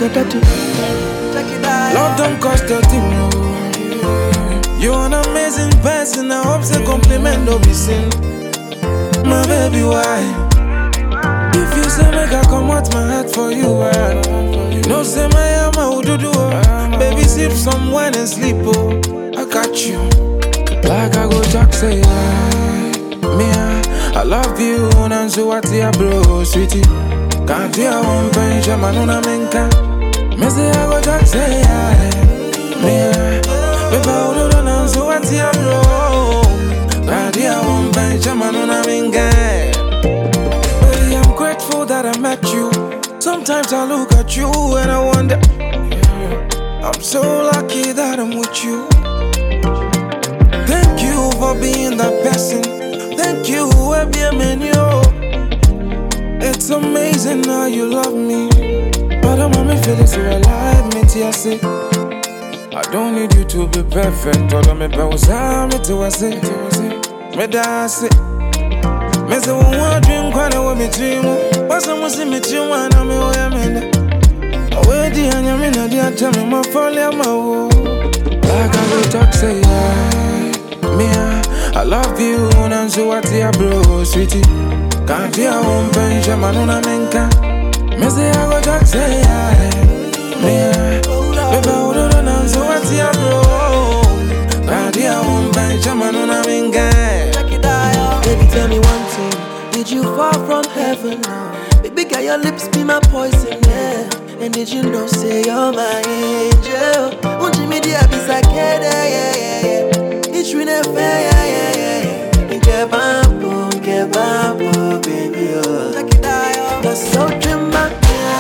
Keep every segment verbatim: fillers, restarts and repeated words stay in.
Love don't cost a thing, no. You're an amazing person. I hope say compliment don't be sin. My baby, why? If you say make I come out my heart for you, why? No say my am I would do. Baby, sip some wine and sleep, oh. I got you. Like I go Jack say, I, me, I, I love you. And so what ya bro, sweetie. Can't you one penny, man, on a menka. Me say I go Jack say, I, me, I, baby, I would do so what ya bro. Can't you one penny, man, on a menka. Baby, I'm grateful that I met you. Sometimes I look at you and I wonder, I'm so lucky that I'm with you. Thank you for being that person. Thank you, whoever menu. It's amazing how you love me. But I'm on me feeling so alive, me tia say. I don't need you to be perfect. All of me bows out, me to I say. Me da say. Me say one more dream, quite a way me dream. What's the most in me dream, and I'm a way I'm in. Away the anya me na dia tell me my folly my wo. Like I go talk say I, me I, I love you and so what ya bro, sweetie. Can't you one penny, man on a menka. Me say I go talk say I, me I, baby I would do so what ya bro. Can't you one penny, man on a menka. Baby, tell me one thing. Did you fall from heaven? Baby, girl, your lips be my poison, yeah. And did you know, say you're my angel? Won't you meet the abyss I get, yeah, yeah, yeah. It's really fair, yeah, yeah, yeah. Get bamboo, get bamboo, baby, oh. That's so dramatic.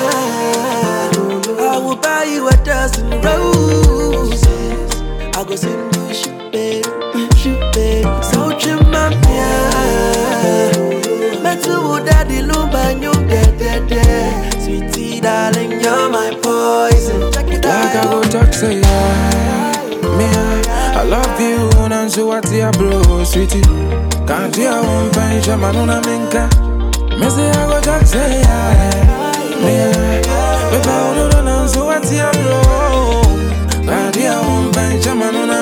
I will buy you a dozen roses. I go sing you shit, baby, shit, baby. So dramatic. Metu daddy lumba you dead, dead, dead. Sweetie darling, you're my poison. Like I go talk say I, me I, I love you and so what ya bro, sweetie. Can't you one penny, man on a menka. Me say I go talk say I, me I, baby I would do so what ya bro. Can't you one penny, man on a